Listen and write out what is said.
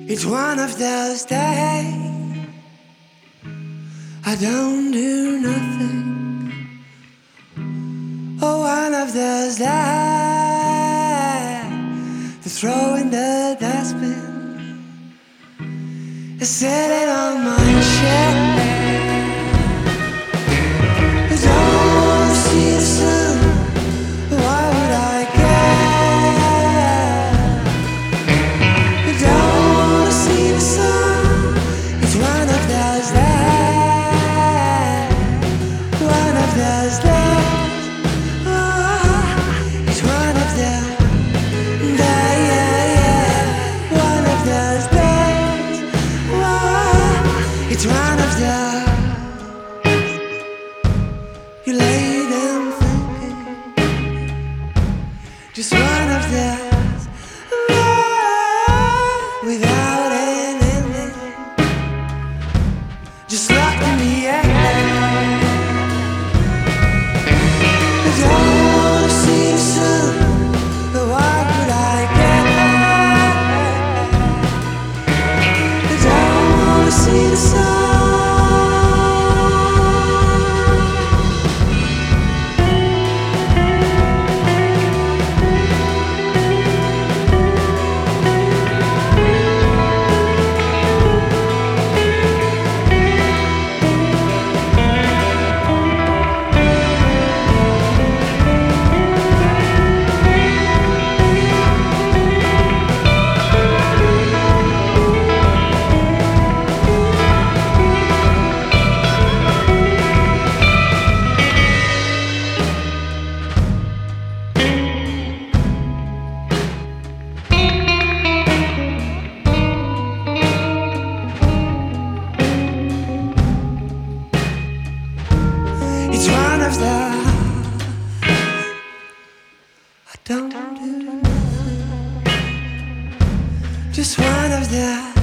It's one of those days I don't do nothing. Oh, one of those days to throw in the dustbin. It's sitting on my shelf. I don't see the sun. Why would I care? I don't see the sun. It's one of those days. One of those days. Oh, it's one of them. Yeah, yeah. One of those days. Oh, it's one of those. You lay them thinking. Just one of those without an ending. Just locked in the air. I don't wanna see the sun, but why could I care? I don't wanna see the sun. It's one of the I don't do nothing. Just one of the